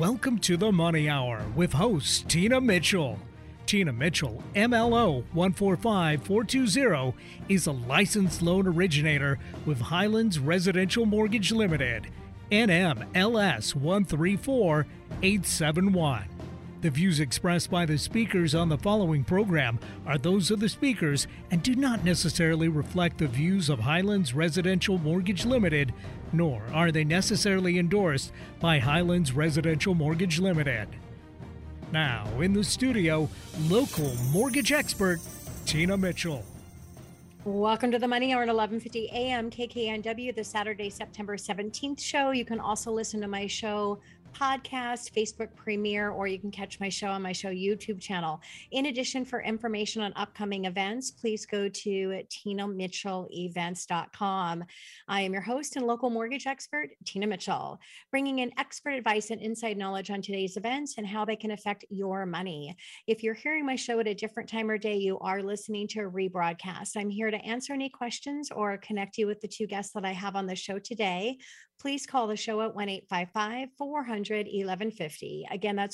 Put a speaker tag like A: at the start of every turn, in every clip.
A: Welcome to the Money Hour with host Tina Mitchell. Tina Mitchell, MLO 145420, is a licensed loan originator with Highlands Residential Mortgage Limited, NMLS 134871. The views expressed by the speakers on the following program are those of the speakers and do not necessarily reflect the views of Highlands Residential Mortgage Limited, nor are they necessarily endorsed by Highlands Residential Mortgage Limited. Now, in the studio, local mortgage expert, Tina Mitchell.
B: Welcome to the Money Hour at 11:50 a.m. KKNW, the Saturday, September 17th show. You can also listen to my show podcast, Facebook premiere, or you can catch my show on my show YouTube channel. In addition, for information on upcoming events, please go to tinamitchellevents.com. I am your host and local mortgage expert, Tina Mitchell, bringing in expert advice and inside knowledge on today's events and how they can affect your money. If you're hearing my show at a different time or day, you are listening to a rebroadcast. I'm here to answer any questions or connect you with the two guests that I have on the show today. Please call the show at 1-855-400-1150. Again, that's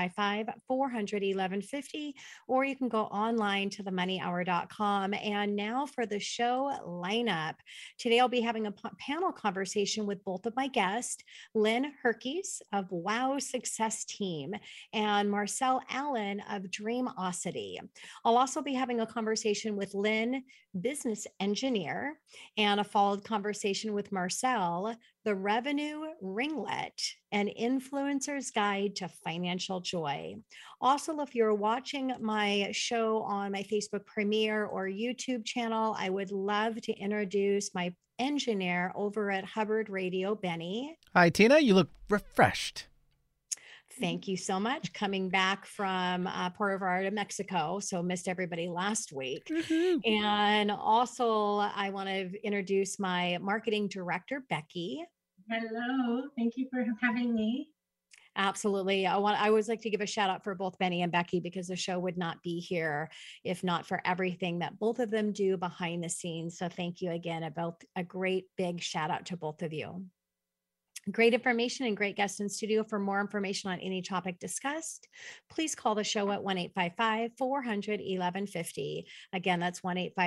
B: 1-855-400-1150, or you can go online to themoneyhour.com. And now for the show lineup. Today, I'll be having a panel conversation with both of my guests, Lynn Herkes of Wow Success Team and Marcel Allen of Dreamosity. I'll also be having a conversation with Lynn, business engineer, and a followed conversation with Marcel, the revenue ringlet, an influencer's guide to financial joy. Also, if you're watching my show on my Facebook premiere or YouTube channel, I would love to introduce my engineer over at Hubbard Radio, Benny.
C: Hi, Tina. You look refreshed.
B: Thank you so much. Coming back from Puerto Vallarta, Mexico. So missed everybody last week.
C: Mm-hmm.
B: And also I want to introduce my marketing director, Becky.
D: Hello. Thank you for having me.
B: Absolutely. I always like to give a shout out for both Benny and Becky because the show would not be here if not for everything that both of them do behind the scenes. So thank you again. About a great big shout out to both of you. Great information and great guests in studio. For more information on any topic discussed, please call the show at 1-855-400-1150. Again, that's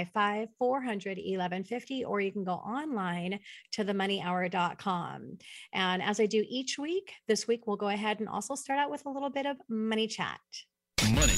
B: 1-855-400-1150, or you can go online to themoneyhour.com. And as I do each week, this week we'll go ahead and also start out with a little bit of money chat.
E: Money.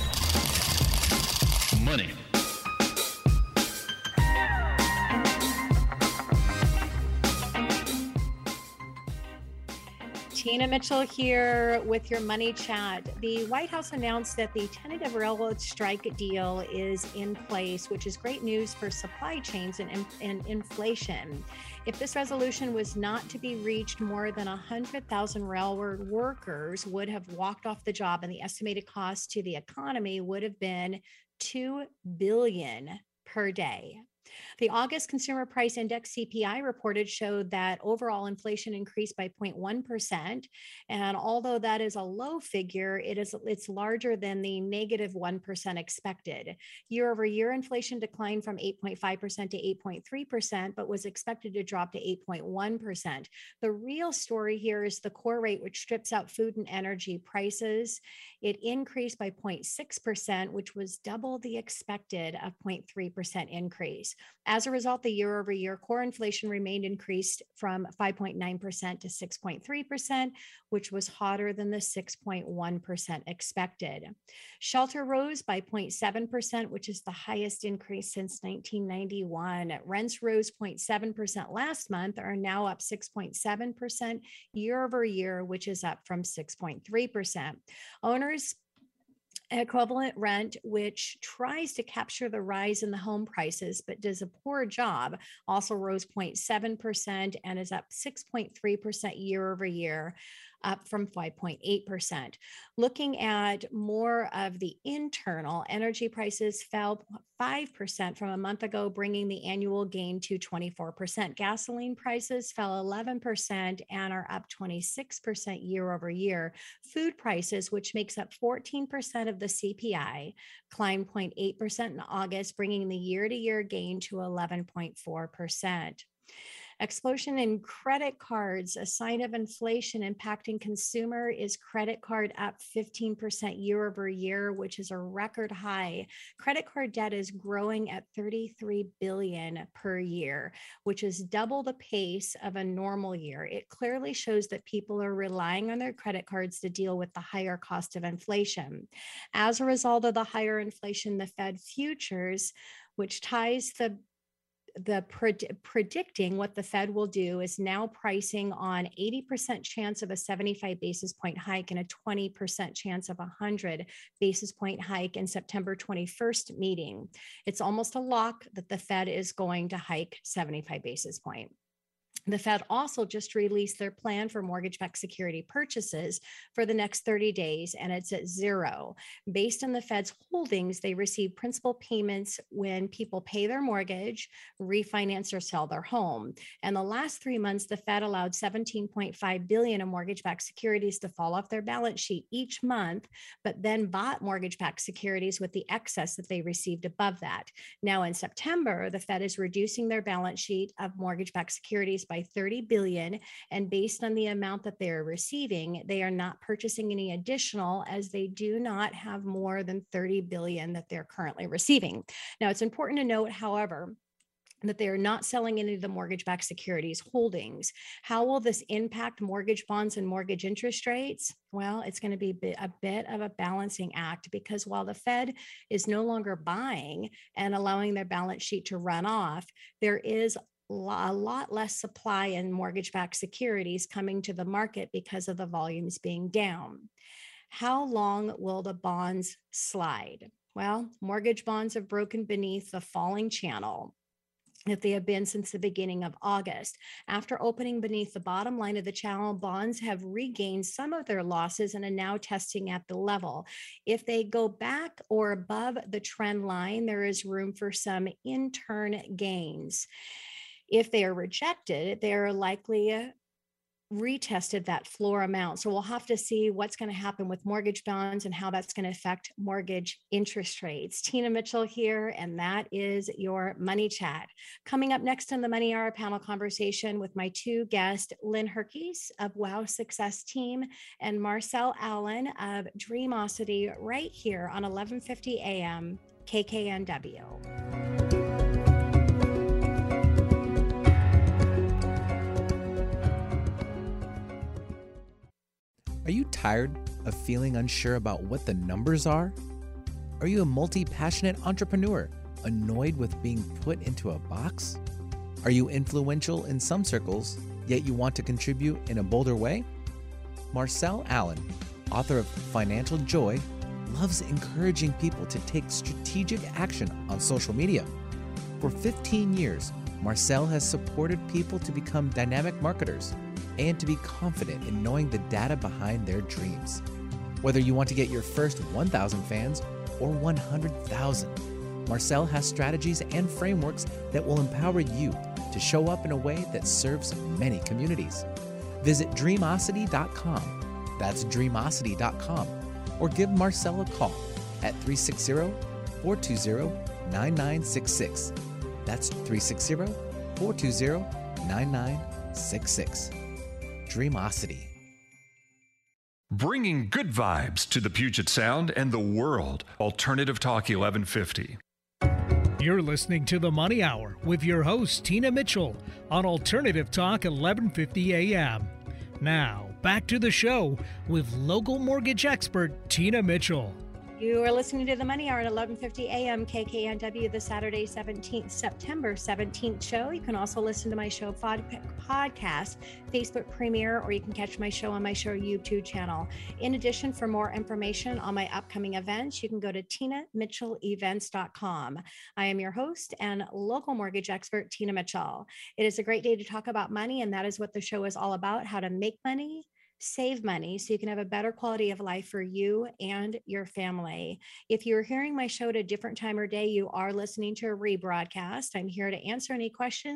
B: Tina Mitchell here with your money chat. The White House announced that the tentative railroad strike deal is in place, which is great news for supply chains and inflation. If this resolution was not to be reached, more than 100,000 railroad workers would have walked off the job, and the estimated cost to the economy would have been $2 billion per day. The August Consumer Price Index CPI reported showed that overall inflation increased by 0.1%. And although that is a low figure, it's larger than the negative 1% expected. Year over year, inflation declined from 8.5% to 8.3%, but was expected to drop to 8.1%. The real story here is the core rate, which strips out food and energy prices. It increased by 0.6%, which was double the expected of 0.3% increase. As a result, the year over year core inflation remained increased from 5.9% to 6.3%, which was hotter than the 6.1% expected. Shelter rose by 0.7%, which is the highest increase since 1991. Rents rose 0.7% last month, are now up 6.7% year over year, which is up from 6.3%. Owners equivalent rent, which tries to capture the rise in the home prices, but does a poor job, also rose 0.7% and is up 6.3% year over year, up from 5.8%. Looking at more of the internal, energy prices fell 5% from a month ago, bringing the annual gain to 24%. Gasoline prices fell 11% and are up 26% year over year. Food prices, which makes up 14% of the CPI, climbed 0.8% in August, bringing the year-to-year gain to 11.4%. Explosion in credit cards, a sign of inflation impacting consumer is credit card up 15% year over year, which is a record high. Credit card debt is growing at $33 billion per year, which is double the pace of a normal year. It clearly shows that people are relying on their credit cards to deal with the higher cost of inflation. As a result of the higher inflation, the Fed futures, which ties predicting what the Fed will do, is now pricing on 80% chance of a 75 basis point hike and a 20% chance of a 100 basis point hike in September 21st meeting. It's almost a lock that the Fed is going to hike 75 basis point. The Fed also just released their plan for mortgage-backed security purchases for the next 30 days, and it's at zero. Based on the Fed's holdings, they receive principal payments when people pay their mortgage, refinance, or sell their home. And the last 3 months, the Fed allowed $17.5 billion in mortgage-backed securities to fall off their balance sheet each month, but then bought mortgage-backed securities with the excess that they received above that. Now in September, the Fed is reducing their balance sheet of mortgage-backed securities by $30 billion. And based on the amount that they're receiving, they are not purchasing any additional, as they do not have more than $30 billion that they're currently receiving. Now, it's important to note, however, that they are not selling any of the mortgage-backed securities holdings. How will this impact mortgage bonds and mortgage interest rates? Well, it's going to be a bit of a balancing act, because while the Fed is no longer buying and allowing their balance sheet to run off, there is a lot less supply in mortgage-backed securities coming to the market because of the volumes being down. How long will the bonds slide? Well, mortgage bonds have broken beneath the falling channel that they have been since the beginning of August. After opening beneath the bottom line of the channel, bonds have regained some of their losses and are now testing at the level. If they go back or above the trend line, there is room for some in-turn gains. If they are rejected, they are likely retested that floor amount. So we'll have to see what's going to happen with mortgage bonds and how that's going to affect mortgage interest rates. Tina Mitchell here, and that is your Money Chat. Coming up next in the Money Hour panel conversation with my two guests, Lynn Herkes of Wow Success Team and Marcel Allen of Dreamosity, right here on 1150 AM KKNW.
C: Are you tired of feeling unsure about what the numbers are? Are you a multi-passionate entrepreneur, annoyed with being put into a box? Are you influential in some circles, yet you want to contribute in a bolder way? Marcel Allen, author of Financial Joy, loves encouraging people to take strategic action on social media. For 15 years, Marcel has supported people to become dynamic marketers and to be confident in knowing the data behind their dreams. Whether you want to get your first 1,000 fans or 100,000, Marcel has strategies and frameworks that will empower you to show up in a way that serves many communities. Visit Dreamosity.com, that's Dreamosity.com, or give Marcel a call at 360-420-9966. That's 360-420-9966. Dreamosity.
E: Bringing good vibes to the Puget Sound and the world. Alternative Talk 1150.
A: You're listening to The Money Hour with your host, Tina Mitchell, on Alternative Talk 1150 AM. Now, back to the show with local mortgage expert, Tina Mitchell.
B: You are listening to the Money Hour at 1150 AM KKNW, the Saturday, September 17th show. You can also listen to my show podcast, Facebook premiere, or you can catch my show on my show YouTube channel. In addition, for more information on my upcoming events, you can go to TinaMitchellEvents.com. I am your host and local mortgage expert, Tina Mitchell. It is a great day to talk about money, and that is what the show is all about: how to make money, save money, so you can have a better quality of life for you and your family. If you're hearing my show at a different time or day, you are listening to a rebroadcast. I'm here to answer any questions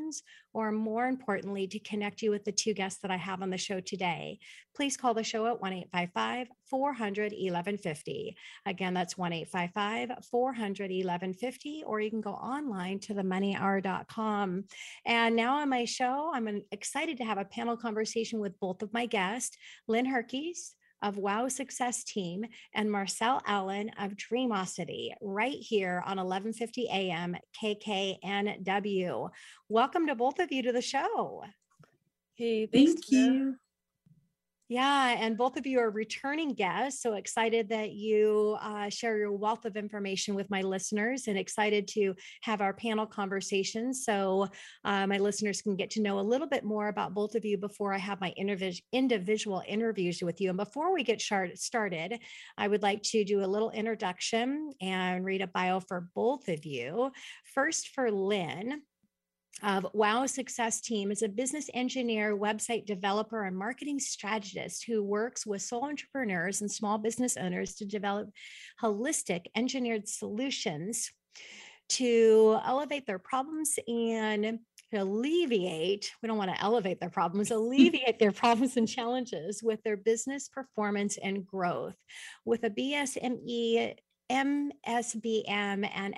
B: or more importantly, to connect you with the two guests that I have on the show today, please call the show at 1-855-400-1150. Again, that's 1-855-400-1150, or you can go online to themoneyhour.com. And now on my show, I'm excited to have a panel conversation with both of my guests, Lynn Herkes of Wow Success Team and Marcel Allen of Dreamosity, right here on 1150 AM KKNW. Welcome to both of you to the show.
F: Hey, thank you.
B: Yeah, and both of you are returning guests, so excited that you share your wealth of information with my listeners, and excited to have our panel conversation so my listeners can get to know a little bit more about both of you before I have my individual interviews with you. And before we get started, I would like to do a little introduction and read a bio for both of you. First, for Lynn of Wow Success Team, is a business engineer, website developer, and marketing strategist who works with sole entrepreneurs and small business owners to develop holistic engineered solutions to elevate their problems and alleviate, we don't want to elevate their problems, alleviate their problems and challenges with their business performance and growth. With a BSME, MSBM and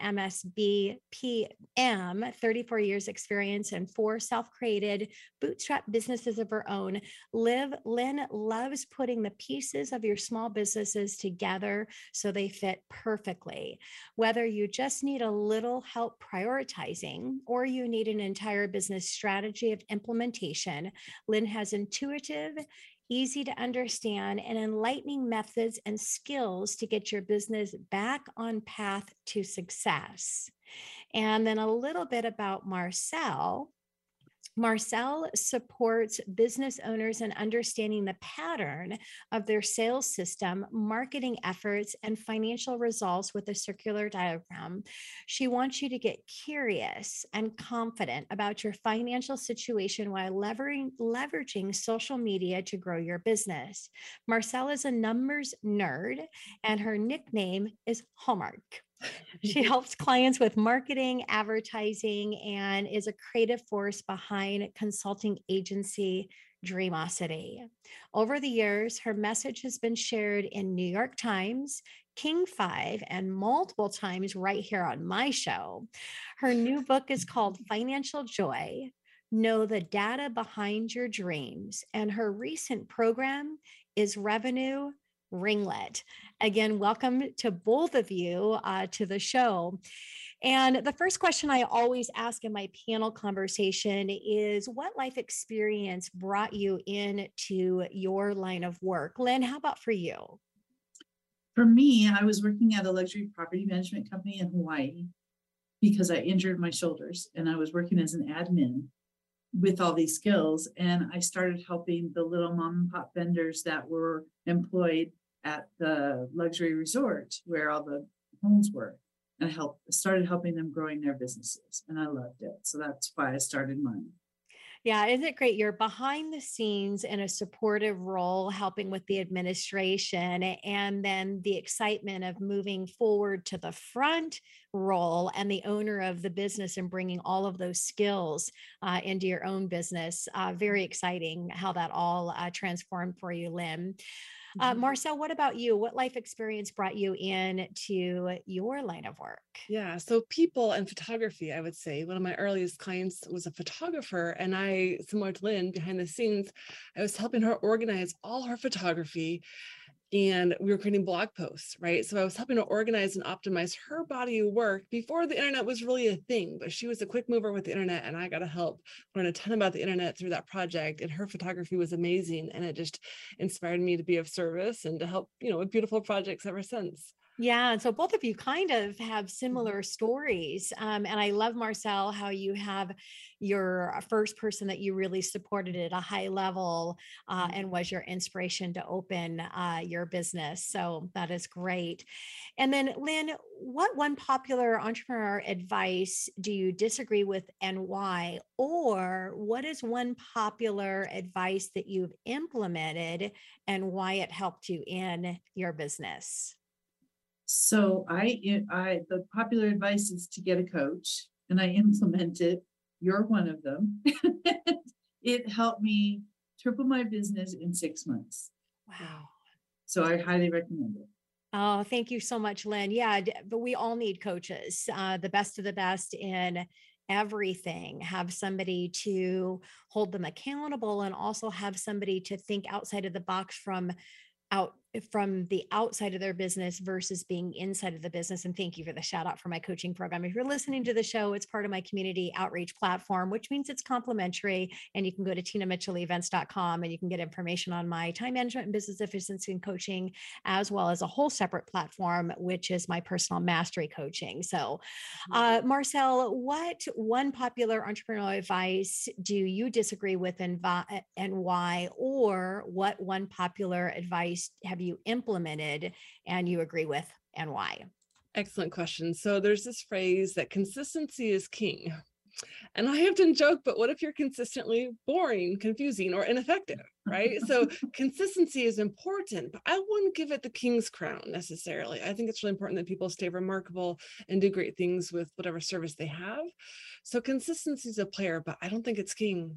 B: MSBPM, 34 years experience and 4 self-created bootstrap businesses of her own, Lynn loves putting the pieces of your small businesses together so they fit perfectly. Whether you just need a little help prioritizing or you need an entire business strategy of implementation, Lynn has intuitive, easy to understand, and enlightening methods and skills to get your business back on path to success. And then a little bit about Marcel. Marcel supports business owners in understanding the pattern of their sales system, marketing efforts, and financial results with a circular diagram. She wants you to get curious and confident about your financial situation while leveraging social media to grow your business. Marcel is a numbers nerd, and her nickname is Hallmark. She helps clients with marketing, advertising, and is a creative force behind consulting agency Dreamosity. Over the years, her message has been shared in New York Times, King 5, and multiple times right here on my show. Her new book is called Financial Joy: Know the Data Behind Your Dreams, and her recent program is Revenue Ringlet. Again, welcome to both of you to the show. And the first question I always ask in my panel conversation is, what life experience brought you into your line of work? Lynn, how about for you?
F: For me, I was working at a luxury property management company in Hawaii because I injured my shoulders, and I was working as an admin with all these skills. And I started helping the little mom and pop vendors that were employed at the luxury resort where all the homes were, and I started helping them growing their businesses, and I loved it. So that's why I started mine.
B: Yeah, isn't it great? You're behind the scenes in a supportive role, helping with the administration, and then the excitement of moving forward to the front role and the owner of the business and bringing all of those skills into your own business. Very exciting how that all transformed for you, Lynn. Marcel, what about you? What life experience brought you into your line of work?
G: Yeah, so people and photography, I would say. One of my earliest clients was a photographer, and I, similar to Lynn, behind the scenes, I was helping her organize all her photography, and we were creating blog posts, right? So I was helping her organize and optimize her body of work before the internet was really a thing, but she was a quick mover with the internet, and I got to help learn a ton about the internet through that project. And her photography was amazing, and it just inspired me to be of service and to help, with beautiful projects ever since.
B: Yeah. And so both of you kind of have similar stories. And I love, Marcel, how you have your first person that you really supported at a high level and was your inspiration to open your business. So that is great. And then, Lynn, what one popular entrepreneur advice do you disagree with and why? Or what is one popular advice that you've implemented and why it helped you in your business?
F: So the popular advice is to get a coach, and I implement it You're one of them. It helped me triple my business in 6 months.
B: Wow.
F: So I highly recommend it.
B: Oh, thank you so much, Lynn. Yeah, but we all need coaches, the best of the best in everything. Have somebody to hold them accountable and also have somebody to think outside of the box from the outside of their business versus being inside of the business. And thank you for the shout out for my coaching program. If you're listening to the show, it's part of my community outreach platform, which means it's complimentary. And you can go to tinamitchellevents.com and you can get information on my time management and business efficiency and coaching, as well as a whole separate platform, which is my personal mastery coaching. So, Marcel, what one popular entrepreneurial advice do you disagree with and why? Or what one popular advice have you implemented and you agree with and why?
G: Excellent question. So there's this phrase that consistency is king. And I often joke, but what if you're consistently boring, confusing, or ineffective, right? So consistency is important, but I wouldn't give it the king's crown necessarily. I think it's really important that people stay remarkable and do great things with whatever service they have. So consistency is a player, but I don't think it's king.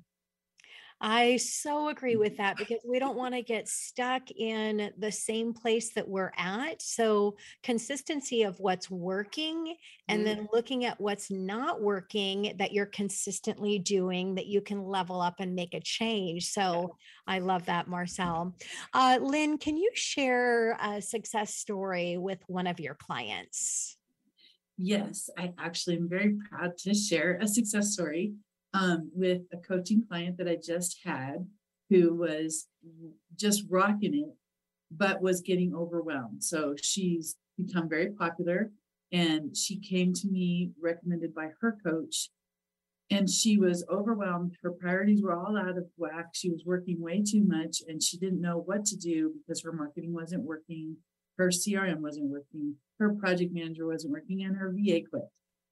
B: I so agree with that because we don't want to get stuck in the same place that we're at. So consistency of what's working and then looking at what's not working that you're consistently doing that you can level up and make a change. So I love that, Marcel. Lynn, can you share a success story with one of your clients?
F: Yes, I actually am very proud to share a success story with a coaching client that I just had who was just rocking it, but was getting overwhelmed. So she's become very popular and she came to me recommended by her coach and she was overwhelmed. Her priorities were all out of whack. She was working way too much and she didn't know what to do because her marketing wasn't working. Her CRM wasn't working. Her project manager wasn't working and her VA quit.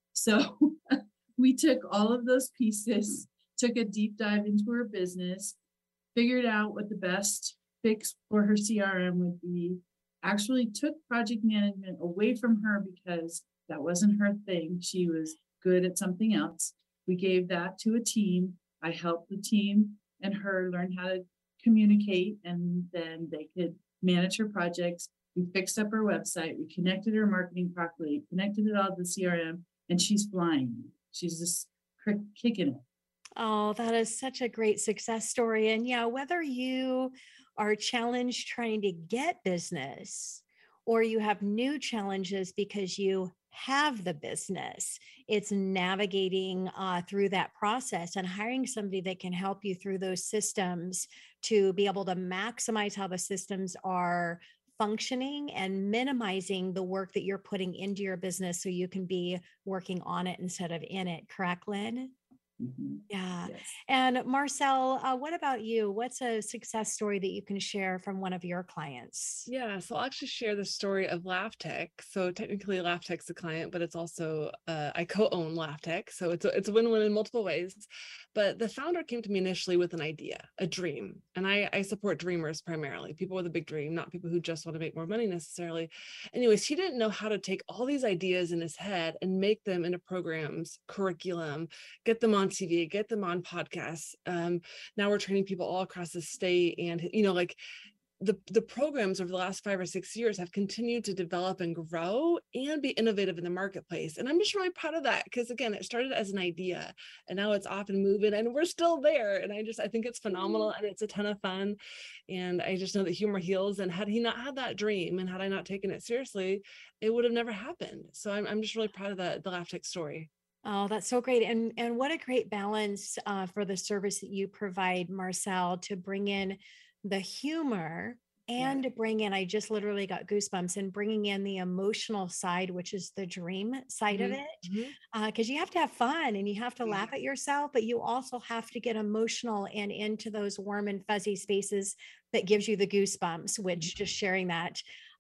F: So we took all of those pieces, took a deep dive into her business, figured out what the best fix for her CRM would be, actually took project management away from her because that wasn't her thing. She was good at something else. We gave that to a team. I helped the team and her learn how to communicate, and then they could manage her projects. We fixed up her website. We connected her marketing properly, connected it all to the CRM, and she's flying. She's just kicking it.
B: Oh, that is such a great success story. And yeah, whether you are challenged trying to get business or you have new challenges because you have the business, it's navigating through that process and hiring somebody that can help you through those systems to be able to maximize how the systems are functioning and minimizing the work that you're putting into your business so you can be working on it instead of in it. Correct, Lynn?
F: Mm-hmm.
B: Yeah.
F: Yes.
B: And Marcel, what about you? What's a success story that you can share from one of your clients?
G: Yeah, so I'll actually share the story of LaughTech. So technically LaughTech's a client, but it's also, I co-own LaughTech. So it's a win-win in multiple ways. But the founder came to me initially with an idea, a dream. And I support dreamers primarily, people with a big dream, not people who just want to make more money necessarily. Anyways, he didn't know how to take all these ideas in his head and make them into programs, curriculum, get them on TV, get them on podcasts. Now we're training people all across the state, and like the programs over the last 5 or 6 years have continued to develop and grow and be innovative in the marketplace. And I'm just really proud of that because again, it started as an idea and now it's off and moving and we're still there. And I think it's phenomenal and it's a ton of fun. And I just know that humor heals. And had he not had that dream and had I not taken it seriously, it would have never happened. So I'm just really proud of the LaughTech story.
B: Oh, that's so great. And what a great balance for the service that you provide, Marcel, to bring in the humor and to bring in, I just literally got goosebumps, and bringing in the emotional side, which is the dream side of it. Because you have to have fun and you have to laugh at yourself, but you also have to get emotional and into those warm and fuzzy spaces that gives you the goosebumps, which just sharing that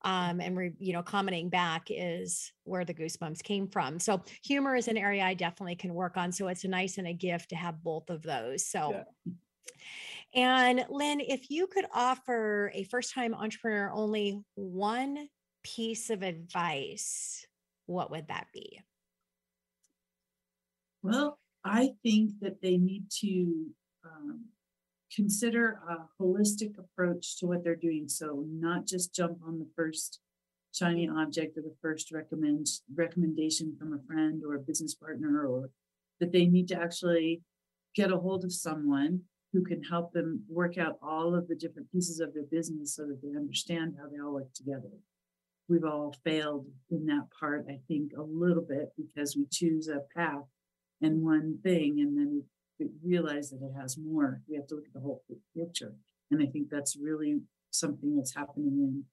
B: and commenting back is where the goosebumps came from. So humor is an area I definitely can work on. So it's a nice and a gift to have both of those. So, and Lynn, if you could offer a first-time entrepreneur only one piece of advice, what would that be?
F: Well, I think that they need to consider a holistic approach to what they're doing. So not just jump on the first shiny object or the first recommendation from a friend or a business partner, or that they need to actually get a hold of someone who can help them work out all of the different pieces of their business so that they understand how they all work together. We've all failed in that part, I think, a little bit because we choose a path and one thing, and then we realize that it has more. We have to look at the whole picture. And I think that's really something that's happening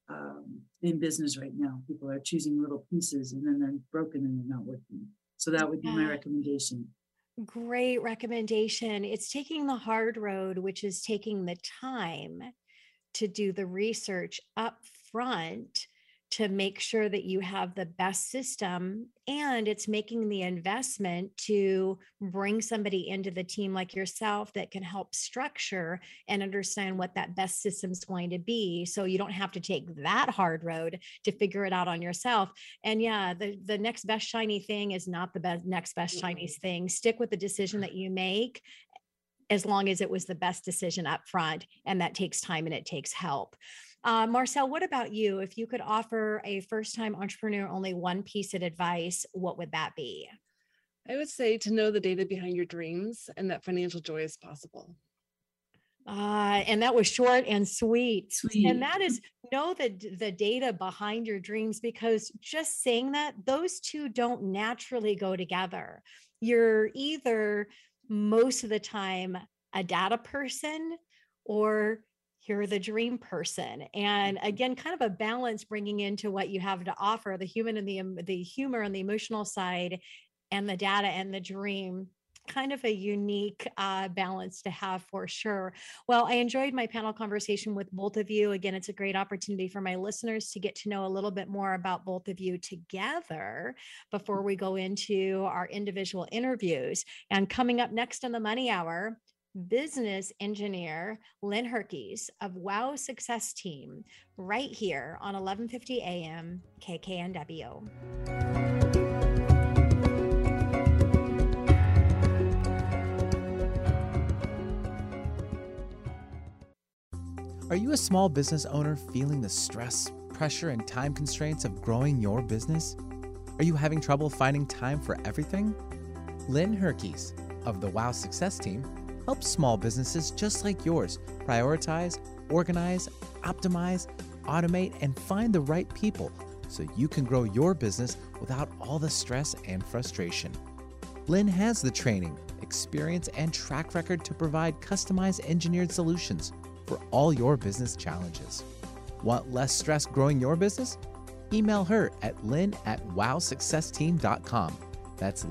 F: in business right now. People are choosing little pieces and then they're broken and they're not working. So that would be my recommendation.
B: Great recommendation. It's taking the hard road, which is taking the time to do the research up front to make sure that you have the best system, and it's making the investment to bring somebody into the team like yourself that can help structure and understand what that best system is going to be, so you don't have to take that hard road to figure it out on yourself. And yeah, the next best shiny thing is not the next best shiny thing. Stick with the decision that you make, as long as it was the best decision up front, and that takes time and it takes help. Marcel, what about you? If you could offer a first-time entrepreneur only one piece of advice, what would that be?
G: I would say to know the data behind your dreams and that financial joy is possible.
B: And that was short and sweet. And that is, know the data behind your dreams, because just saying that, those two don't naturally go together. You're either most of the time a data person or you're the dream person. And again, kind of a balance, bringing into what you have to offer, the human and the humor and the emotional side, and the data and the dream. Kind of a unique balance to have, for sure. Well, I enjoyed my panel conversation with both of you. Again, it's a great opportunity for my listeners to get to know a little bit more about both of you together before we go into our individual interviews. And coming up next on the Money Hour, business engineer Lynn Herkes of WOW Success Team, right here on 1150 AM KKNW.
C: Are you a small business owner feeling the stress, pressure, and time constraints of growing your business? Are you having trouble finding time for everything? Lynn Herkes of the WOW Success Team helps small businesses just like yours prioritize, organize, optimize, automate, and find the right people so you can grow your business without all the stress and frustration. Lynn has the training, experience, and track record to provide customized engineered solutions for all your business challenges. Want less stress growing your business? Email her at lynn@wowsuccessteam.com. That's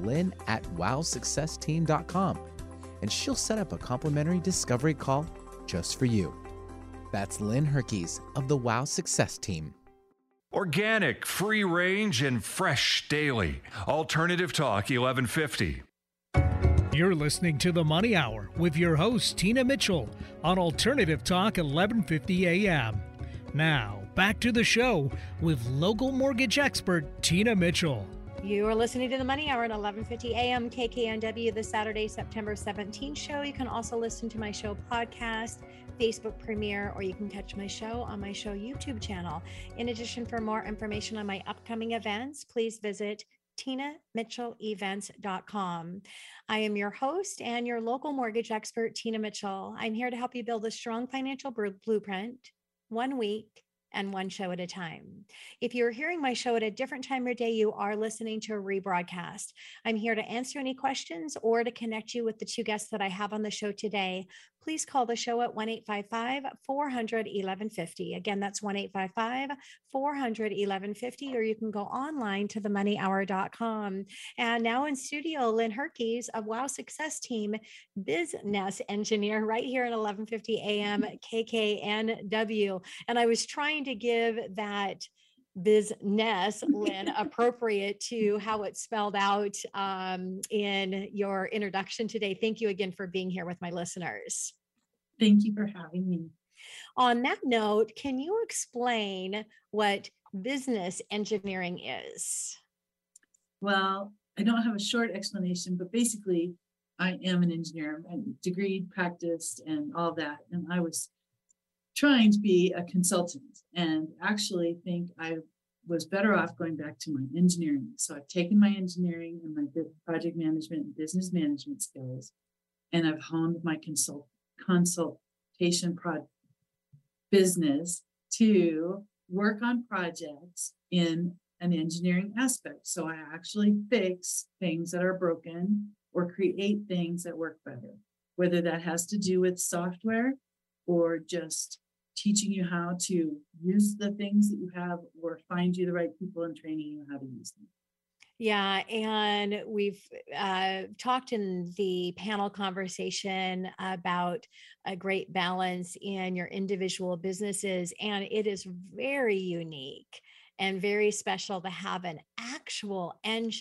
C: lynn@wowsuccessteam.com. And she'll set up a complimentary discovery call just for you. That's Lynn Herkes of the WOW Success Team.
E: Organic, free range, and fresh daily. Alternative Talk 1150.
A: You're listening to The Money Hour with your host, Tina Mitchell, on Alternative Talk 1150 AM. Now, back to the show with local mortgage expert, Tina Mitchell.
B: You are listening to The Money Hour at 1150 AM KKNW, the Saturday, September 17th show. You can also listen to my show podcast, Facebook premiere, or you can catch my show on my show YouTube channel. In addition, for more information on my upcoming events, please visit TinaMitchellEvents.com. I am your host and your local mortgage expert, Tina Mitchell. I'm here to help you build a strong financial blueprint, 1 week and one show at a time. If you're hearing my show at a different time of day, you are listening to a rebroadcast. I'm here to answer any questions or to connect you with the two guests that I have on the show today. Please call the show at 1-855-400-1150. Again, that's 1-855-400-1150, or you can go online to themoneyhour.com. And now in studio, Lynn Herkes of WOW Success Team, business engineer, right here at 1150 AM KKNW. And I was trying to give that business, Lynn, appropriate to how it's spelled out in your introduction today. Thank you again for being here with my listeners.
F: Thank you for having me.
B: On that note, can you explain what business engineering is?
F: Well, I don't have a short explanation, but basically I am an engineer. I'm degreed, practiced, and all that. And I was trying to be a consultant and actually think I was better off going back to my engineering. So I've taken my engineering and my project management and business management skills, and I've honed my consultation business to work on projects in an engineering aspect. So I actually fix things that are broken or create things that work better, whether that has to do with software or just teaching you how to use the things that you have, or find you the right people and training you how to use them.
B: Yeah, and we've talked in the panel conversation about a great balance in your individual businesses, and it is very unique and very special to have an actual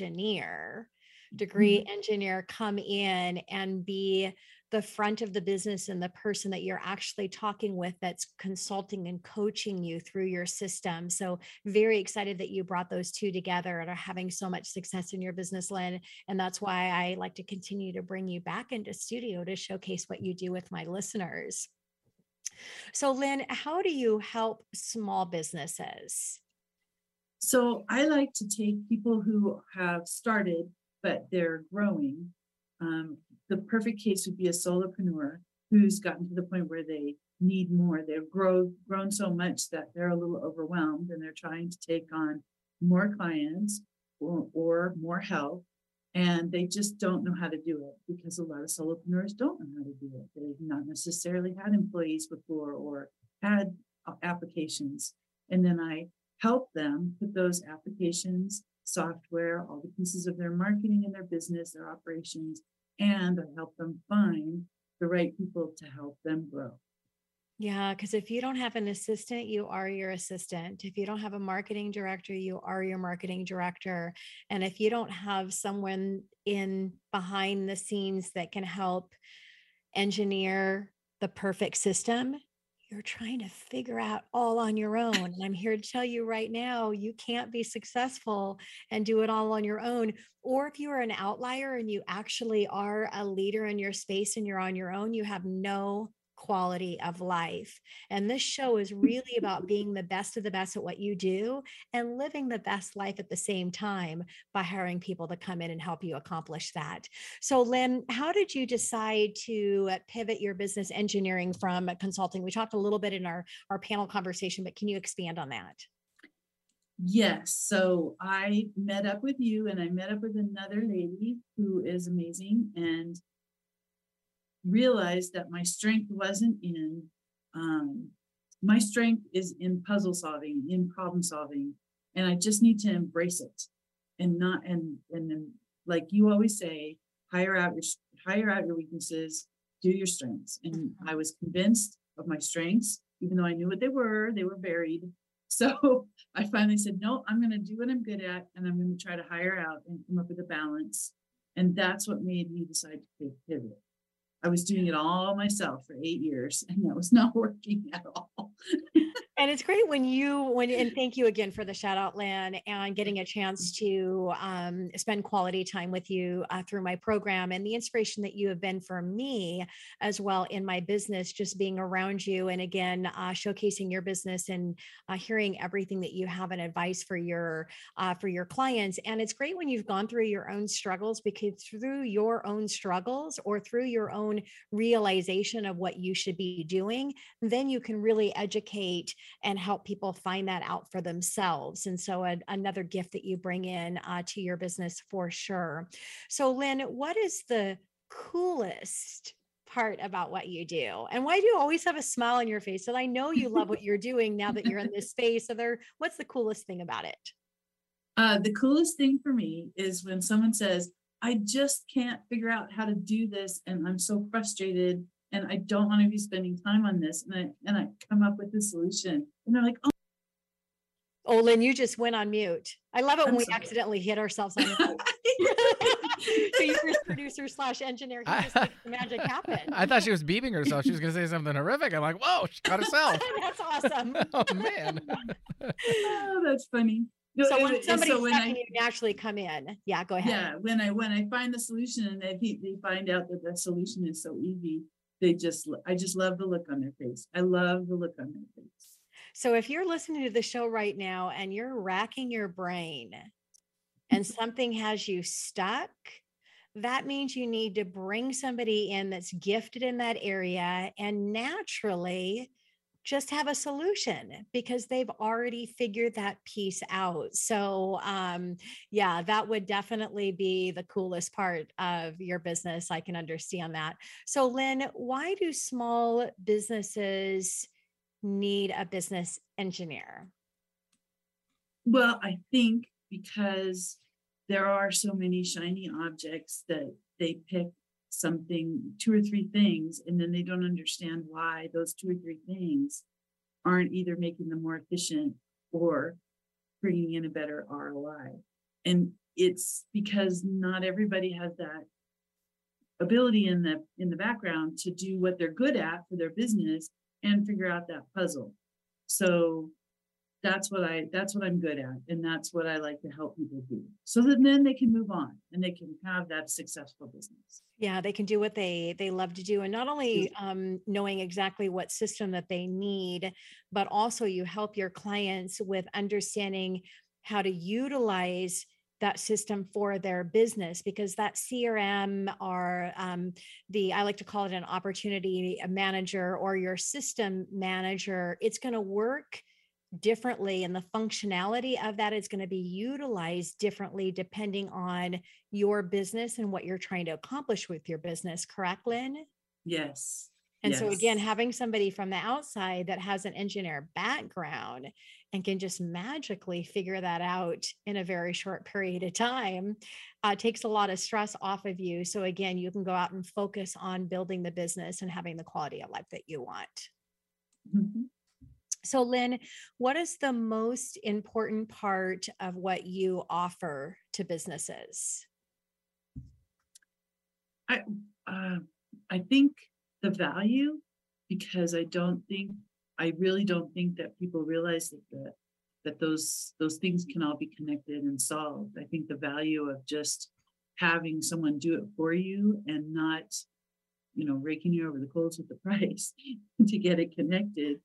B: degree engineer come in and be the front of the business and the person that you're actually talking with that's consulting and coaching you through your system. So very excited that you brought those two together and are having so much success in your business, Lynn. And that's why I like to continue to bring you back into studio to showcase what you do with my listeners. So Lynn, how do you help small businesses?
F: So I like to take people who have started, but they're growing. The perfect case would be a solopreneur who's gotten to the point where they need more. They've grown so much that they're a little overwhelmed and they're trying to take on more clients or more help. And they just don't know how to do it because a lot of solopreneurs don't know how to do it. They've not necessarily had employees before or had applications. And then I help them put those applications, software, all the pieces of their marketing and their business, their operations, and I help them find the right people to help them grow.
B: Yeah, because if you don't have an assistant, you are your assistant. If you don't have a marketing director, you are your marketing director. And if you don't have someone in behind the scenes that can help engineer the perfect system, you're trying to figure out all on your own. And I'm here to tell you right now, you can't be successful and do it all on your own. Or if you are an outlier and you actually are a leader in your space and you're on your own, you have no quality of life. And this show is really about being the best of the best at what you do and living the best life at the same time by hiring people to come in and help you accomplish that. So Lynn, how did you decide to pivot your business engineering from consulting? We talked a little bit in our panel conversation, but can you expand on that?
F: Yes. So I met up with you and I met up with another lady who is amazing and realized that my strength wasn't in, my strength is in puzzle solving, in problem solving, and I just need to embrace it and not, and then like you always say, hire out your weaknesses, do your strengths. And I was convinced of my strengths, even though I knew what they were buried. So I finally said, no, I'm going to do what I'm good at, and I'm going to try to hire out and come up with a balance. And that's what made me decide to pivot. I was doing it all myself for 8 years, and that was not working at all.
B: And it's great and thank you again for the shout out, Lynn, and getting a chance to spend quality time with you through my program, and the inspiration that you have been for me as well in my business, just being around you. And again, showcasing your business and hearing everything that you have and advice for your clients. And it's great when you've gone through your own struggles, because through your own struggles or through your own realization of what you should be doing, then you can really educate and help people find that out for themselves. And so another gift that you bring in to your business for sure. So Lynn, what is the coolest part about what you do? And why do you always have a smile on your face? And I know you love what you're doing now that you're in this space. So what's the coolest thing about it?
F: The coolest thing for me is when someone says, I just can't figure out how to do this, and I'm so frustrated, and I don't want to be spending time on this. And I come up with a solution, and they're like,
B: oh, Lynn, you just went on mute. I love it when we accidentally hit ourselves on mute. So you're his producer / engineer. He just makes the magic happen.
H: I thought she was beeping herself. She was going to say something horrific. I'm like, whoa, she got herself.
B: That's awesome.
H: Oh, man.
F: Oh, that's funny. No,
B: So when somebody's
F: so when
B: stuck
F: I,
B: and you naturally come in. Yeah, go ahead.
F: yeah, when I find the solution and they find out that the solution is so easy, I just love the look on their face. I love the look on their face.
B: So if you're listening to the show right now and you're racking your brain and something has you stuck, that means you need to bring somebody in that's gifted in that area and naturally just have a solution because they've already figured that piece out. So, yeah, that would definitely be the coolest part of your business. I can understand that. So, Lynn, why do small businesses need a business engineer?
F: Well, I think because there are so many shiny objects that they pick something, two or three things, and then they don't understand why those two or three things aren't either making them more efficient or bringing in a better ROI. And it's because not everybody has that ability in the background to do what they're good at for their business and figure out that puzzle. So that's what I'm good at, and that's what I like to help people do, so that then they can move on and they can have that successful business.
B: Yeah, they can do what they love to do, and not only knowing exactly what system that they need, but also you help your clients with understanding how to utilize that system for their business, because that CRM or I like to call it an opportunity manager or your system manager, it's going to work differently, and the functionality of that is going to be utilized differently depending on your business and what you're trying to accomplish with your business. Correct, Lynn?
F: Yes.
B: And so again, having somebody from the outside that has an engineer background and can just magically figure that out in a very short period of time takes a lot of stress off of you. So again, you can go out and focus on building the business and having the quality of life that you want.
F: Mm-hmm.
B: So Lynn, what is the most important part of what you offer to businesses?
F: I think the value, because I really don't think that people realize that those things can all be connected and solved. I think the value of just having someone do it for you and not, raking you over the coals with the price to get it connected,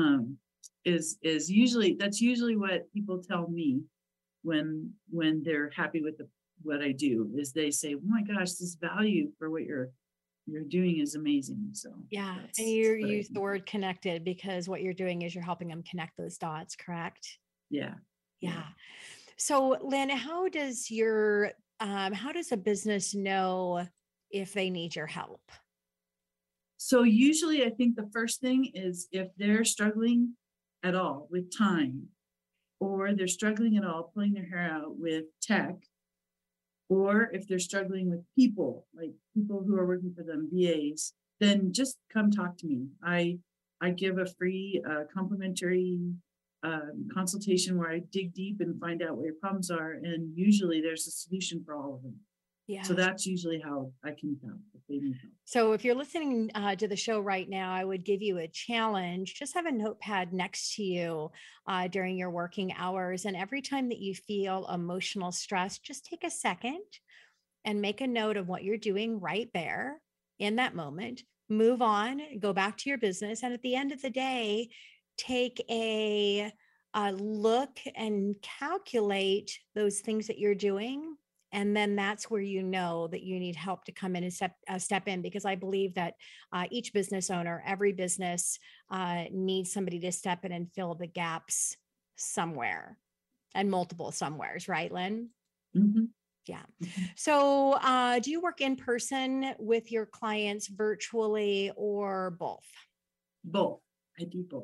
F: is usually what people tell me when they're happy with what I do, is they say, oh my gosh, this value for what you're doing is amazing. So
B: yeah, and you use the word connected because what you're doing is you're helping them connect those dots, correct?
F: Yeah.
B: So Lynn, how does a business know if they need your help?
F: So usually I think the first thing is if they're struggling at all with time, or they're struggling at all pulling their hair out with tech, or if they're struggling with people, like people who are working for them, VAs, then just come talk to me. I give a free complimentary consultation where I dig deep and find out what your problems are. And usually there's a solution for all of them. Yeah. So that's usually how I can help if they need help.
B: So if you're listening to the show right now, I would give you a challenge. Just have a notepad next to you during your working hours. And every time that you feel emotional stress, just take a second and make a note of what you're doing right there in that moment. Move on, go back to your business. And at the end of the day, take a look and calculate those things that you're doing. And then that's where you know that you need help to come in and step in, because I believe that each business owner, every business needs somebody to step in and fill the gaps somewhere, and multiple somewheres, right, Lynn?
F: Mm-hmm.
B: Yeah. So do you work in person with your clients, virtually, or both?
F: Both. I do both.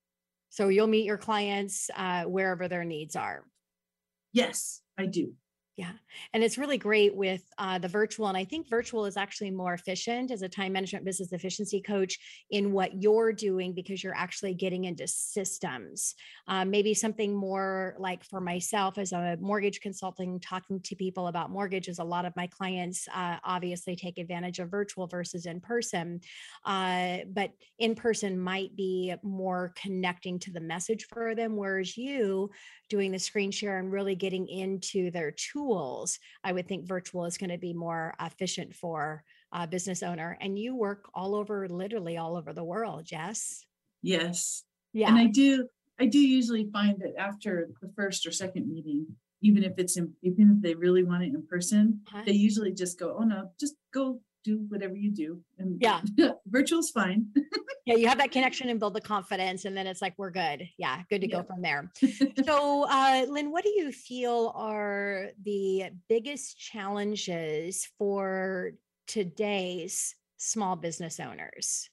B: So you'll meet your clients wherever their needs are.
F: Yes, I do.
B: Yeah. And it's really great with the virtual. And I think virtual is actually more efficient as a time management business efficiency coach in what you're doing, because you're actually getting into systems. Maybe something more like for myself as a mortgage consultant, talking to people about mortgages. A lot of my clients obviously take advantage of virtual versus in person. But in person might be more connecting to the message for them, whereas you doing the screen share and really getting into their tools, I would think virtual is going to be more efficient for a business owner. And you work literally all over the world, Jess.
F: Yes.
B: Yeah.
F: And I do usually find that after the first or second meeting, even if they really want it in person, they usually just go, oh no, just go do whatever you do. And virtual's fine.
B: Yeah, you have that connection and build the confidence, and then it's like, we're good. Yeah, good to go from there. So, Lynn, what do you feel are the biggest challenges for today's small business owners?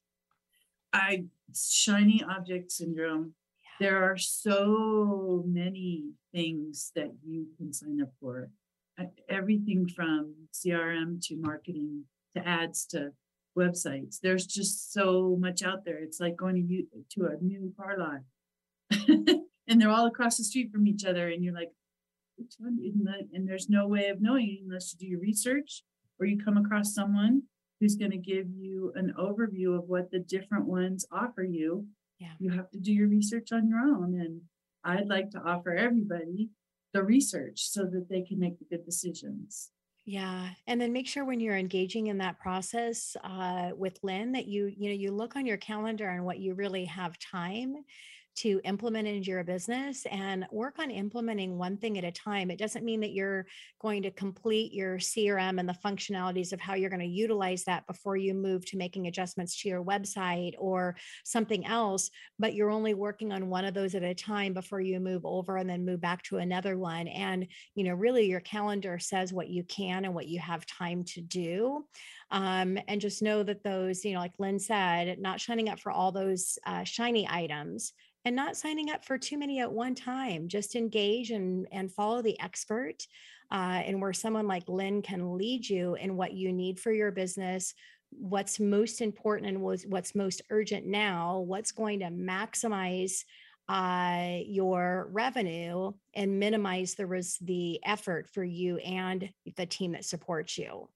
F: Shiny object syndrome. Yeah. There are so many things that you can sign up for. Everything from CRM to marketing to ads to websites. There's just so much out there. It's like going to a new car lot and they're all across the street from each other. And you're like, which one? And there's no way of knowing unless you do your research or you come across someone who's going to give you an overview of what the different ones offer you. Yeah. You have to do your research on your own. And I'd like to offer everybody the research so that they can make the good decisions.
B: Yeah. And then make sure when you're engaging in that process with Lynn that you look on your calendar and what you really have time to implement into your business and work on implementing one thing at a time. It doesn't mean that you're going to complete your CRM and the functionalities of how you're going to utilize that before you move to making adjustments to your website or something else, but you're only working on one of those at a time before you move over and then move back to another one. And, really your calendar says what you can and what you have time to do. And just know that those, like Lynn said, not signing up for all those shiny items and not signing up for too many at one time. Just engage and follow the expert and where someone like Lynn can lead you in what you need for your business, what's most important and what's most urgent now, what's going to maximize your revenue and minimize the effort for you and the team that supports you.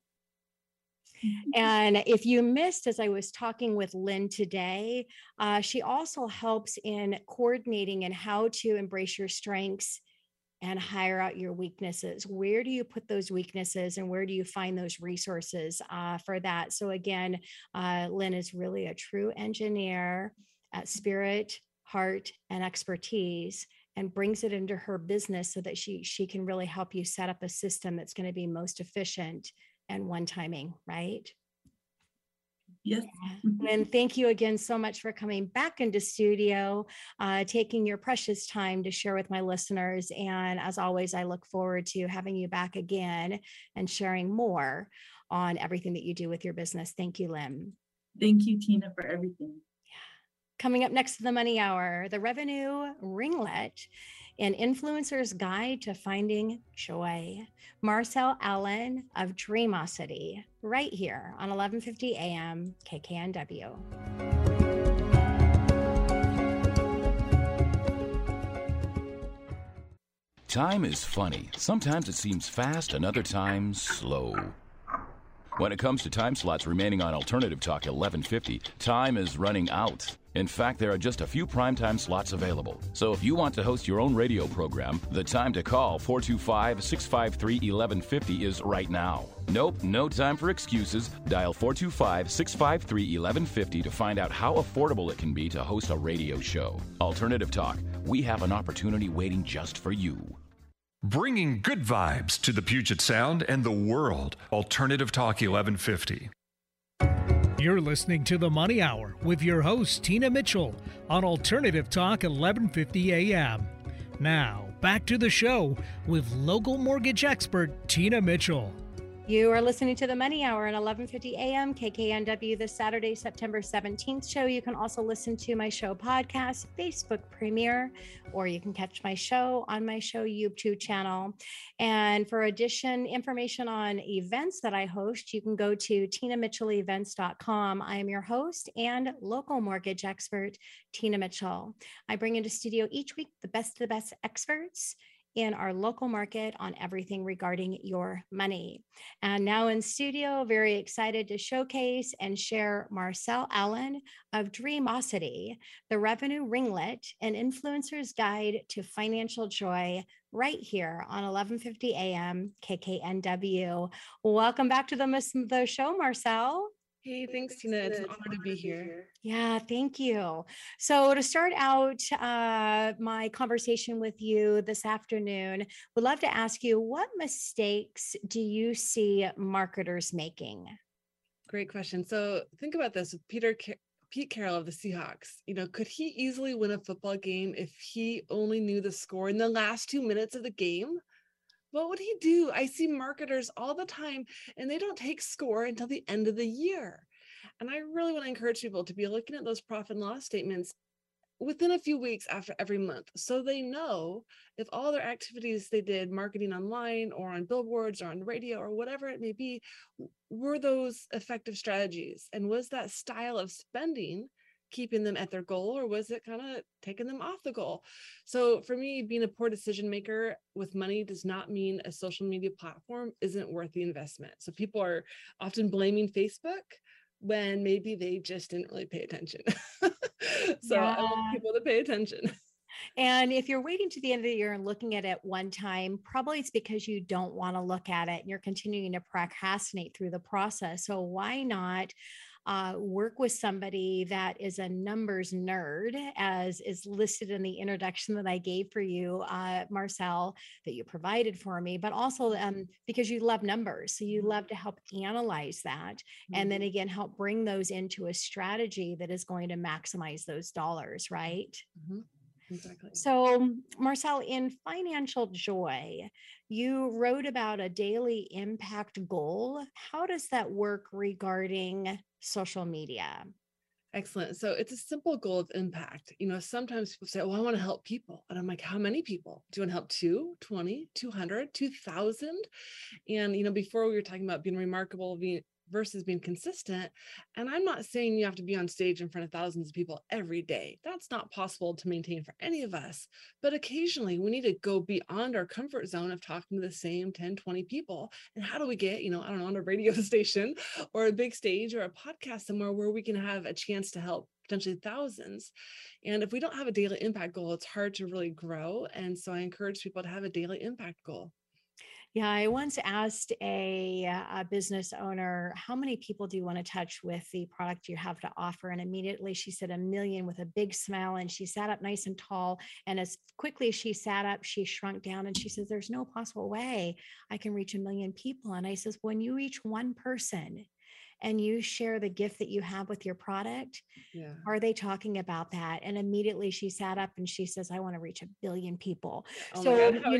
B: And if you missed, as I was talking with Lynn today, she also helps in coordinating and how to embrace your strengths and hire out your weaknesses. Where do you put those weaknesses and where do you find those resources for that? So again, Lynn is really a true engineer at spirit, heart, and expertise, and brings it into her business so that she can really help you set up a system that's going to be most efficient and one timing, right?
F: Yes.
B: And thank you again so much for coming back into studio, taking your precious time to share with my listeners. And as always, I look forward to having you back again and sharing more on everything that you do with your business. Thank you, Lynn.
F: Thank you, Tina, for everything.
B: Coming up next to the Money Hour, the Revenue Ringlet, an influencer's guide to finding joy. Marcel Allen of Dreamosity, right here on 1150 AM KKNW.
I: Time is funny. Sometimes it seems fast and other times slow. When it comes to time slots remaining on Alternative Talk 1150, time is running out. In fact, there are just a few primetime slots available. So if you want to host your own radio program, the time to call 425-653-1150 is right now. Nope, no time for excuses. Dial 425-653-1150 to find out how affordable it can be to host a radio show. Alternative Talk, we have an opportunity waiting just for you.
E: Bringing good vibes to the Puget Sound and the world. Alternative Talk 1150.
A: You're listening to The Money Hour with your host, Tina Mitchell, on Alternative Talk 1150 AM. Now, back to the show with local mortgage expert, Tina Mitchell.
B: You are listening to the Money Hour at 11:50 a.m. KKNW this Saturday, September 17th show. You can also listen to my show podcast, Facebook premiere, or you can catch my show on my show YouTube channel. And for addition information on events that I host, you can go to tinamitchellevents.com. I am your host and local mortgage expert, Tina Mitchell. I bring into studio each week the best of the best experts in our local market on everything regarding your money. And now in studio, very excited to showcase and share Marcel Allen of Dreamosity, the revenue ringlet, an influencer's guide to financial joy, right here on 11:50 a.m. KKNW. Welcome back to the show, Marcel.
G: Hey, thanks, Tina. It's an honor to be here.
B: Yeah, thank you. So to start out my conversation with you this afternoon, would love to ask you, what mistakes do you see marketers making?
G: Great question. So think about this with Pete Carroll of the Seahawks. Could he easily win a football game if he only knew the score in the last 2 minutes of the game? What would he do? I see marketers all the time, and they don't take score until the end of the year. And I really want to encourage people to be looking at those profit and loss statements within a few weeks after every month, so they know if all their activities they did, marketing online or on billboards or on radio or whatever it may be, were those effective strategies. And was that style of spending keeping them at their goal, or was it kind of taking them off the goal? So for me, being a poor decision maker with money does not mean a social media platform isn't worth the investment. So people are often blaming Facebook when maybe they just didn't really pay attention. I want people to pay attention.
B: And if you're waiting to the end of the year and looking at it one time, probably it's because you don't want to look at it and you're continuing to procrastinate through the process. So why not work with somebody that is a numbers nerd, as is listed in the introduction that I gave for you, Marcel, that you provided for me, but also because you love numbers. So you love to help analyze that. And then again, help bring those into a strategy that is going to maximize those dollars, right?
G: Mm-hmm. Exactly.
B: So, Marcel, in Financial Joy, you wrote about a daily impact goal. How does that work regarding social media?
G: Excellent. So it's a simple goal of impact. Sometimes people say, well, I want to help people. And I'm like, how many people? Do you want to help 2, 20, 200, 2,000? And, before we were talking about being remarkable versus being consistent. And I'm not saying you have to be on stage in front of thousands of people every day. That's not possible to maintain for any of us. But occasionally we need to go beyond our comfort zone of talking to the same 10, 20 people. And how do we get, on a radio station or a big stage or a podcast somewhere where we can have a chance to help potentially thousands? And if we don't have a daily impact goal, it's hard to really grow. And so I encourage people to have a daily impact goal.
B: Yeah, I once asked a business owner, how many people do you want to touch with the product you have to offer? And immediately she said 1 million with a big smile. And she sat up nice and tall. And as quickly as she sat up, she shrunk down. And she says, there's no possible way I can reach 1 million people. And I says, when you reach one person and you share the gift that you have with your product, are they talking about that? And immediately she sat up and she says, I want to reach 1 billion people.
G: Oh
B: so,
G: God,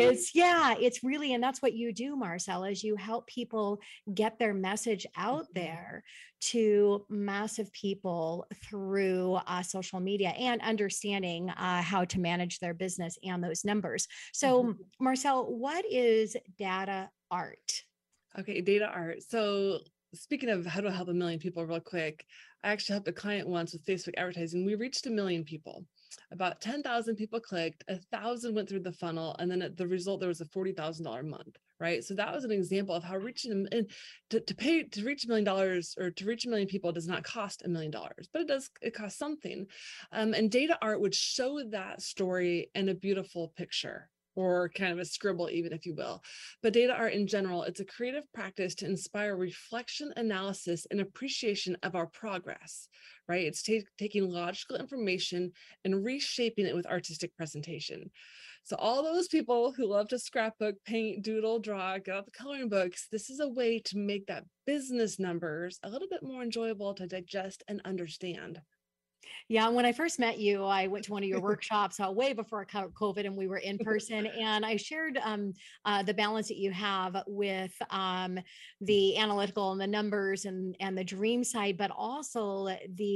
B: it's really, and that's what you do, Marcel, is you help people get their message out there to massive people through social media and understanding how to manage their business and those numbers. So Marcel, what is data art?
G: Okay, data art. So speaking of how to help 1 million people real quick, I actually helped a client once with Facebook advertising. We reached 1 million people. About 10,000 people clicked, 1,000 went through the funnel, and then at the result, there was a $40,000 month, right? So that was an example of how reaching them, and to reach $1 million or to reach 1 million people does not cost $1 million, but it costs something. And data art would show that story in a beautiful picture, or kind of a scribble, even, if you will. But data art in general, it's a creative practice to inspire reflection, analysis, and appreciation of our progress, right? It's taking logical information and reshaping it with artistic presentation. So all those people who love to scrapbook, paint, doodle, draw, get out the coloring books, this is a way to make that business numbers a little bit more enjoyable to digest and understand.
B: Yeah, when I first met you, I went to one of your workshops way before COVID, and we were in person. And I shared the balance that you have with the analytical and the numbers and the dream side, but also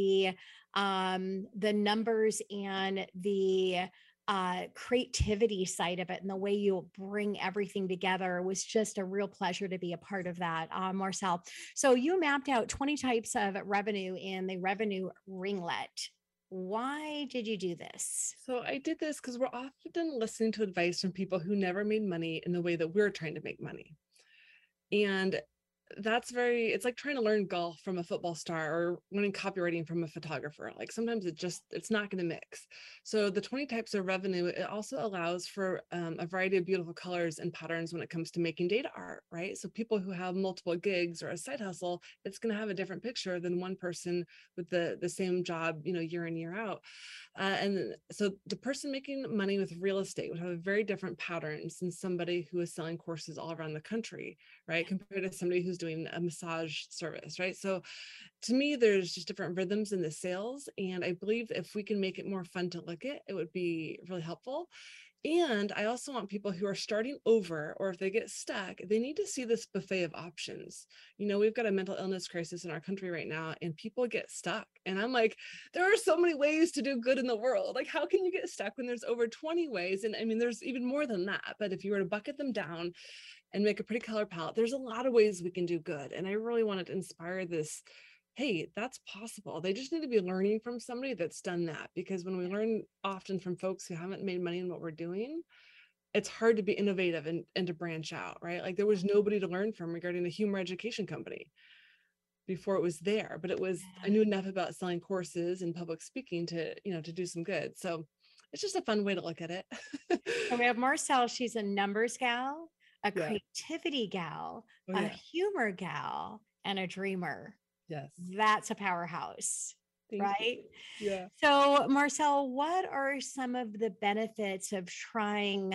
B: the numbers and the creativity side of it, and the way you bring everything together was just a real pleasure to be a part of that, Marcel. So you mapped out 20 types of revenue in the revenue ringlet. Why did you do this?
G: So I did this because we're often listening to advice from people who never made money in the way that we're trying to make money. And it's like trying to learn golf from a football star or learning copywriting from a photographer. Like sometimes it's not going to mix. So the 20 types of revenue, it also allows for a variety of beautiful colors and patterns when it comes to making data art, right? So people who have multiple gigs or a side hustle, it's going to have a different picture than one person with the same job, year in, year out. And so the person making money with real estate would have a very different patterns than somebody who is selling courses all around the country, right? Compared to somebody who's doing a massage service, right? So to me, there's just different rhythms in the sales. And I believe if we can make it more fun to look at, it would be really helpful. And I also want people who are starting over, or if they get stuck, they need to see this buffet of options. We've got a mental illness crisis in our country right now, and people get stuck. And I'm like, there are so many ways to do good in the world. Like, how can you get stuck when there's over 20 ways? And I mean, there's even more than that. But if you were to bucket them down and make a pretty color palette, there's a lot of ways we can do good. And I really wanted to inspire this. Hey, that's possible. They just need to be learning from somebody that's done that, because when we learn often from folks who haven't made money in what we're doing, it's hard to be innovative and to branch out, right? Like there was nobody to learn from regarding the humor education company before it was there, but I knew enough about selling courses and public speaking to do some good. So it's just a fun way to look at it.
B: So we have Marcel. She's a numbers gal, a creativity gal, a humor gal, and a dreamer.
G: Yes.
B: That's a powerhouse, right?
G: You. Yeah.
B: So Marcel, what are some of the benefits of trying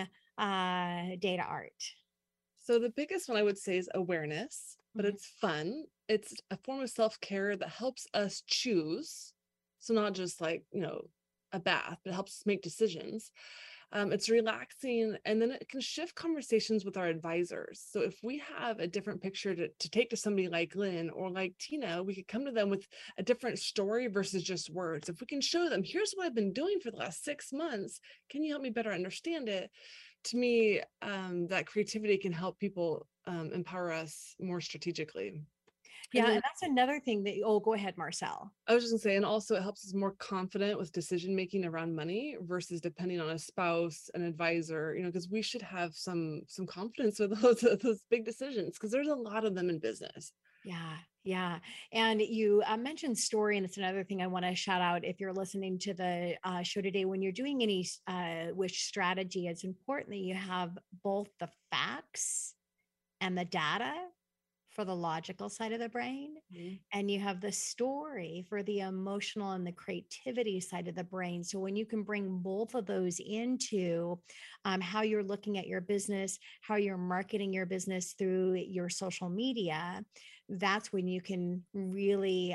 B: data art?
G: So the biggest one I would say is awareness, but it's fun. It's a form of self-care that helps us choose. So not just like, a bath, but it helps us make decisions. It's relaxing, and then it can shift conversations with our advisors. So if we have a different picture to take to somebody like Lynn or like Tina, we could come to them with a different story versus just words. If we can show them, here's what I've been doing for the last 6 months, can you help me better understand it? To me, that creativity can help people empower us more strategically.
B: Yeah, and that's another thing that, go ahead, Marcel.
G: I was just gonna say, and also it helps us more confident with decision-making around money versus depending on a spouse, an advisor, because we should have some confidence with those big decisions, because there's a lot of them in business.
B: Yeah. And you mentioned story, and it's another thing I want to shout out. If you're listening to the show today, when you're doing any wish strategy, it's important that you have both the facts and the data for the logical side of the brain, and you have the story for the emotional and the creativity side of the brain. So when you can bring both of those into how you're looking at your business, how you're marketing your business through your social media, that's when you can really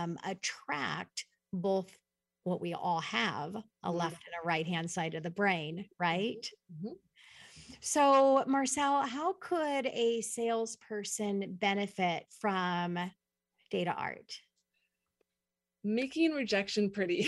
B: attract both what we all have, a left and a right hand side of the brain, right? So, Marcel, how could a salesperson benefit from data art?
G: Making rejection pretty.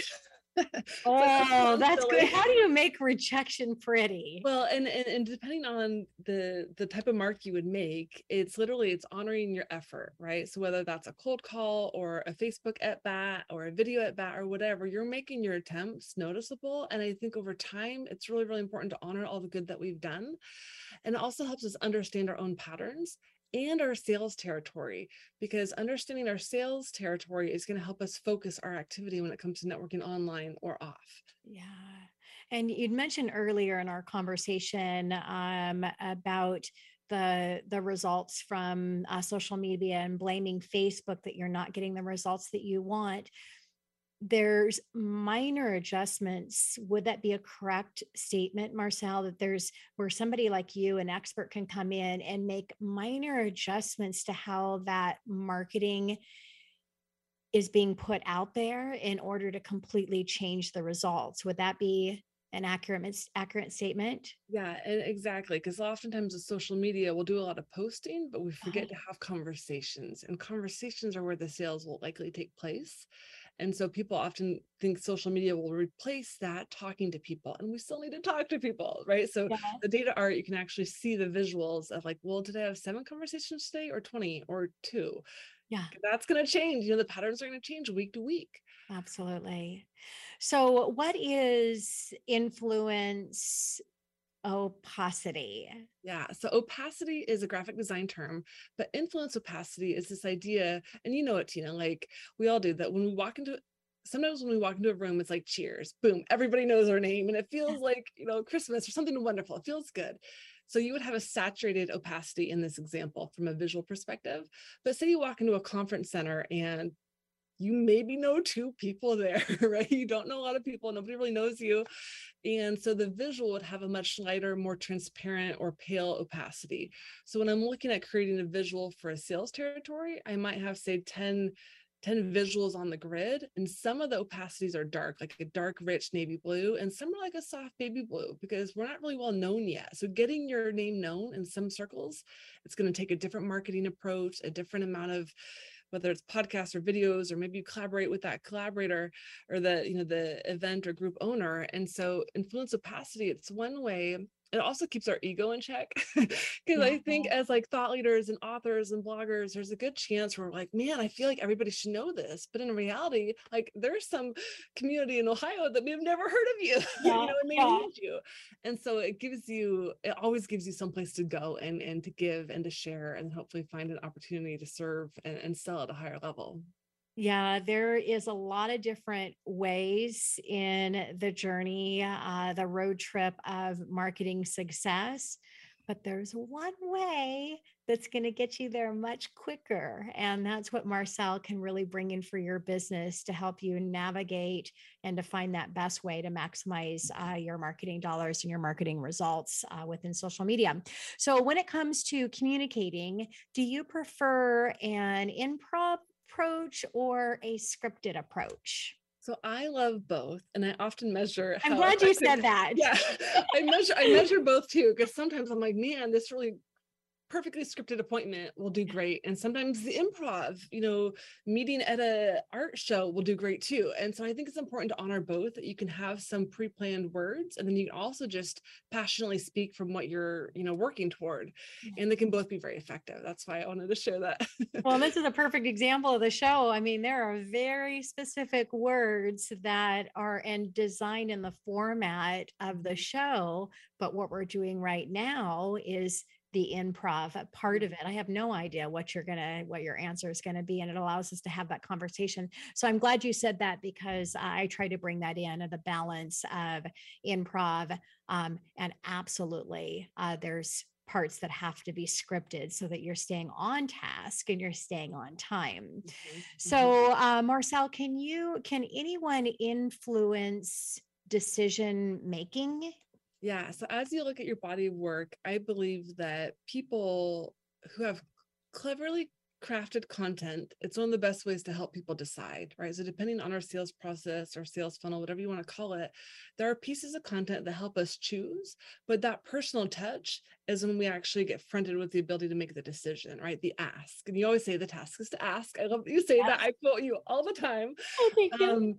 B: Oh, that's good. How do you make rejection pretty?
G: Well, and depending on the type of mark you would make, it's honoring your effort, right? So whether that's a cold call or a Facebook at bat or a video at bat or whatever, you're making your attempts noticeable. And I think over time, it's really, really important to honor all the good that we've done. And it also helps us understand our own patterns and our sales territory, because understanding our sales territory is going to help us focus our activity when it comes to networking online or off.
B: Yeah. And you'd mentioned earlier in our conversation about the results from social media and blaming Facebook that you're not getting the results that you want. There's minor adjustments. Would that be a correct statement, Marcel, that there's where somebody like you, an expert, can come in and make minor adjustments to how that marketing is being put out there in order to completely change the results. Would that be an accurate statement?
G: Yeah, and exactly. Because oftentimes with social media, we'll do a lot of posting, but we forget to have conversations. And conversations are where the sales will likely take place. And so people often think social media will replace that talking to people, and we still need to talk to people, right? So
B: Yeah.
G: the data art, you can actually see the visuals of like, well, did I have 7 conversations today or 20 or 2?
B: Yeah.
G: That's going to change. You know, the patterns are going to change week to week.
B: Absolutely. So what is influence opacity?
G: Yeah. So opacity is a graphic design term, but influence opacity is this idea, and you know it, Tina, like we all do that when we walk into sometimes when we walk into a room, it's like cheers, boom, everybody knows our name and it feels like, you know, Christmas or something wonderful. It feels good. So you would have a saturated opacity in this example from a visual perspective. But say you walk into a conference center and you maybe know 2 people there, right? You don't know a lot of people. Nobody really knows you. And so the visual would have a much lighter, more transparent or pale opacity. So when I'm looking at creating a visual for a sales territory, I might have, say, 10 visuals on the grid. And some of the opacities are dark, like a dark, rich navy blue, and some are like a soft baby blue because we're not really well known yet. So getting your name known in some circles, it's going to take a different marketing approach, a different amount of, whether it's podcasts or videos, or maybe you collaborate with that collaborator or the, you know, the event or group owner. And so influence opacity, it's one way. It also keeps our ego in check because I think as like thought leaders and authors and bloggers, there's a good chance we're like, man, I feel like everybody should know this. But in reality, like there's some community in Ohio that we've never heard of you, you know, and they need you. And so it always gives you someplace to go and to give and to share and hopefully find an opportunity to serve and sell at a higher level.
B: Yeah, there is a lot of different ways in the journey, the road trip of marketing success, but there's one way that's going to get you there much quicker. And that's what Marcel can really bring in for your business to help you navigate and to find that best way to maximize your marketing dollars and your marketing results within social media. So when it comes to communicating, do you prefer an improv approach or a scripted approach?
G: So I love both, and I often measure.
B: I'm glad you said that.
G: Yeah, I measure both too, because sometimes I'm like, man, this really perfectly scripted appointment will do great, and sometimes the improv, you know, meeting at a art show will do great too. And so I think it's important to honor both, that you can have some pre-planned words, and then you can also just passionately speak from what you're, you know, working toward, and they can both be very effective. That's why I wanted to share that.
B: Well, this is a perfect example of the show. I mean, there are very specific words that are designed in the format of the show, but what we're doing right now is the improv part of it. I have no idea what your answer is going to be, and it allows us to have that conversation. So I'm glad you said that, because I try to bring that in, the balance of improv, and absolutely there's parts that have to be scripted so that you're staying on task and you're staying on time. So Marcel, can anyone influence decision making?
G: Yeah. So as you look at your body of work, I believe that people who have cleverly crafted content, it's one of the best ways to help people decide, right? So depending on our sales process or sales funnel, whatever you want to call it, there are pieces of content that help us choose, but that personal touch is when we actually get fronted with the ability to make the decision, right? The ask. And you always say the task is to ask. I love that you say that. I quote you all the time.
B: Oh, thank you.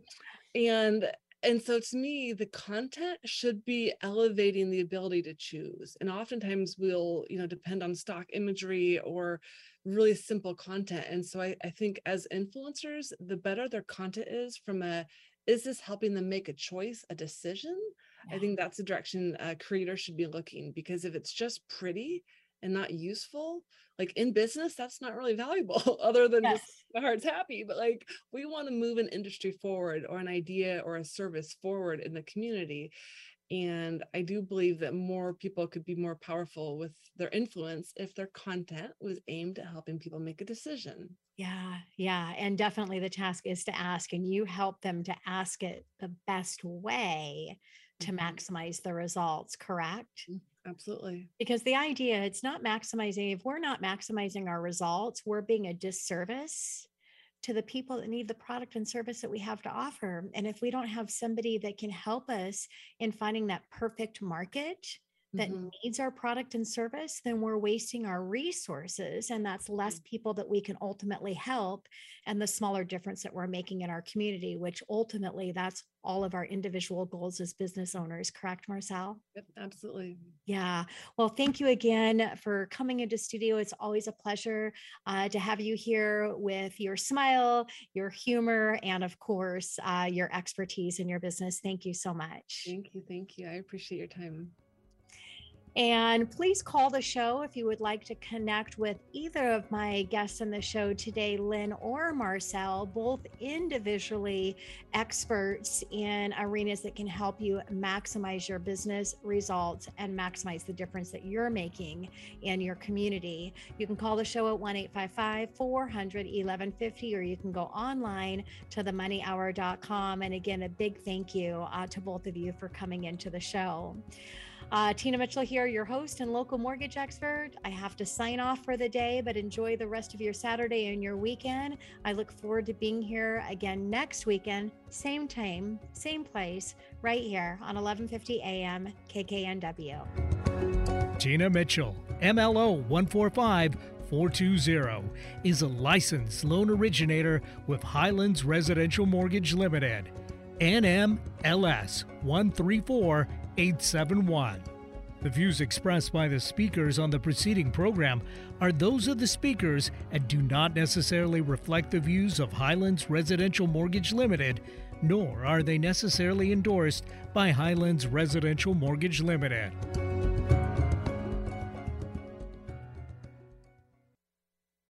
G: And so to me, the content should be elevating the ability to choose. And oftentimes we'll, you know, depend on stock imagery or really simple content. And so I think as influencers, the better their content is is this helping them make a choice, a decision? Yeah. I think that's the direction creators should be looking, because if it's just pretty and not useful, like in business, that's not really valuable other than just my heart's happy. But like, we want to move an industry forward, or an idea or a service forward in the community. And I do believe that more people could be more powerful with their influence if their content was aimed at helping people make a decision.
B: Yeah. And definitely the task is to ask, and you help them to ask it the best way to maximize the results, correct?
G: Absolutely.
B: Because the idea, it's not maximizing. If we're not maximizing our results, we're being a disservice to the people that need the product and service that we have to offer. And if we don't have somebody that can help us in finding that perfect market that needs our product and service, then we're wasting our resources. And that's less people that we can ultimately help, and the smaller difference that we're making in our community, which ultimately that's all of our individual goals as business owners. Correct, Marcel?
G: Yep, absolutely.
B: Yeah. Well, thank you again for coming into studio. It's always a pleasure to have you here with your smile, your humor, and of course, your expertise in your business. Thank you so much.
G: Thank you. Thank you. I appreciate your time.
B: And please call the show if you would like to connect with either of my guests on the show today, Lynn or Marcel, both individually experts in arenas that can help you maximize your business results and maximize the difference that you're making in your community. You can call the show at 1-855-400-1150, or you can go online to themoneyhour.com. And again, a big thank you to both of you for coming into the show. Tina Mitchell here, your host and local mortgage expert. I have to sign off for the day, but enjoy the rest of your Saturday and your weekend. I look forward to being here again next weekend, same time, same place, right here on 1150 AM KKNW.
A: Tina Mitchell, MLO 145420, is a licensed loan originator with Highlands Residential Mortgage Limited, NMLS 134871. The views expressed by the speakers on the preceding program are those of the speakers and do not necessarily reflect the views of Highlands Residential Mortgage Limited, nor are they necessarily endorsed by Highlands Residential Mortgage Limited.